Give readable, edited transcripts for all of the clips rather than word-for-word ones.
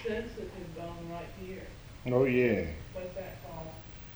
sensitive bone right here. Oh, yeah. What's that called?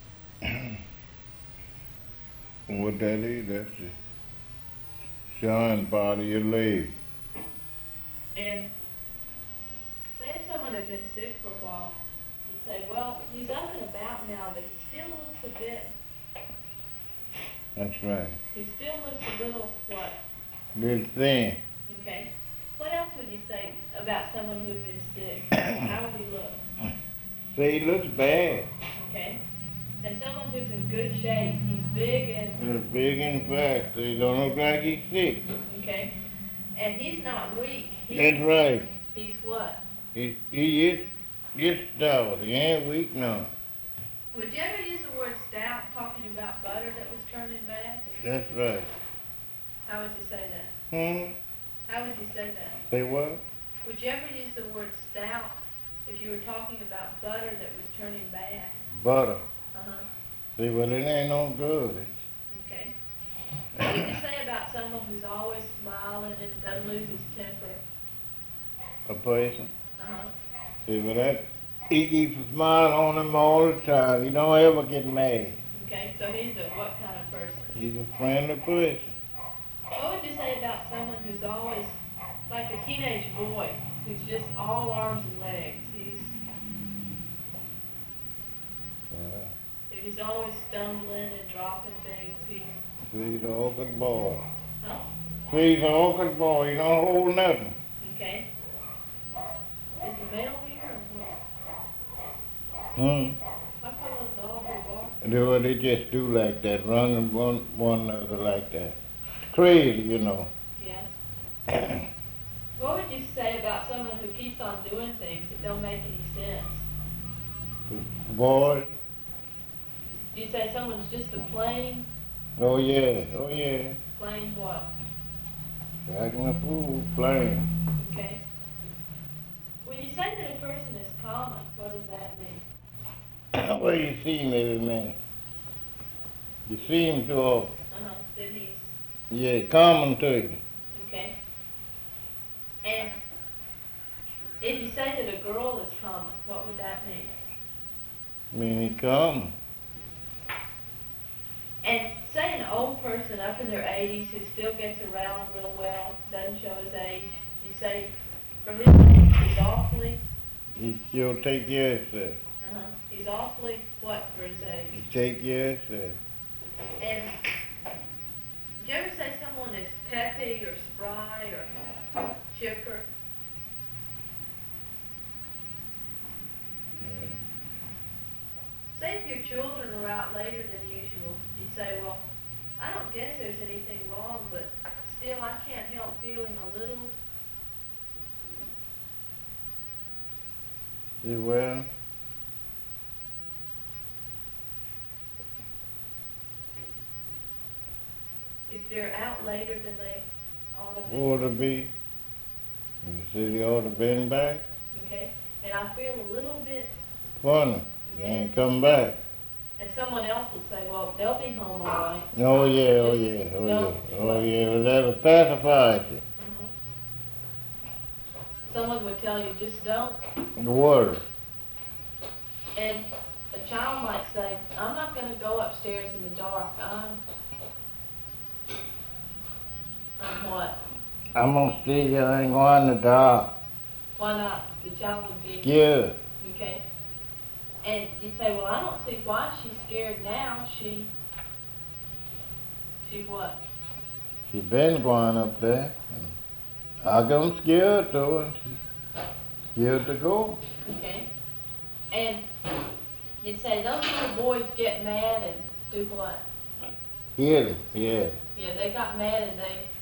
What that is, that's the shine part of your leg. And say if someone had been sick for a while, you'd say, well, he's up and about now, but he still looks a bit, That's right. he still looks a little, what? Little thin. Okay. What else would you say about someone who'd been sick? How would he look? Say, he looks bad. Okay. And someone who's in good shape, he's big and, He's big and fat, so he don't look like he's sick. okay. And he's not weak. That's right. He's what? He is stout. He ain't weak now. Would you ever use the word stout talking about butter that was turning bad? That's right. How would you say that? Hmm? How would you say that? Say what? Would you ever use the word stout if you were talking about butter that was turning bad? Butter. Uh-huh. See, well, it ain't no good. Okay. What would you say about someone who's always smiling and doesn't lose his temper? A person. Uh-huh. See, but that, he keeps a smile on him all the time. He don't ever get mad. Okay, so he's a what kind of person? He's a friendly person. What would you say about someone who's always like a teenage boy who's just all arms and legs? He's always stumbling and dropping things. He's an awkward boy. Huh? He's an awkward boy. He don't hold nothing. Okay. Is the male here or what? I feel a dog or bark. They just do like that, running one another like that. Crazy, you know. Yeah. What would you say about someone who keeps on doing things that don't make any sense? Boy. Do you say someone's just a plain? Oh yeah, oh yeah. Plain what? Acting a fool, plain. Okay. When you say that a person is common, what does that mean? Well, you see him every minute. You see him too often. Uh-huh. That he's... Yeah, common to you. Okay. And if you say that a girl is common, what would that mean? I mean, he common. And say an old person up in their 80s who still gets around real well, doesn't show his age, you say for his age he's awfully... He'll take care of himself. Uh-huh. He's awfully what for his age? He take care of himself. And did you ever say someone is peppy or spry or chipper? Yeah. Say if your children are out later than usual, you'd say, well, I don't guess there's anything wrong, but still I can't help feeling a little... See, well, If they're out later than they ought to be. ought to be. You see, they ought to been back. Okay? And I feel a little bit... Funny. They ain't come back. And someone else would say, well, they'll be home all right. Oh yeah, oh yeah, oh yeah, oh yeah. Well, that'll pacify you. Mhm. Someone would tell you, just don't. The water. And a child might say, I'm not going to go upstairs in the dark. I'm what? I'm gonna stay here. I ain't going in the dark. Why not? The child would be... Scared. Okay. And you'd say, well, I don't see why she's scared now. She what? She been going up there. I got scared though, and she's scared to go. Okay. And you'd say, those little boys get mad and do what? Hit him, yeah. Yeah, they got mad and they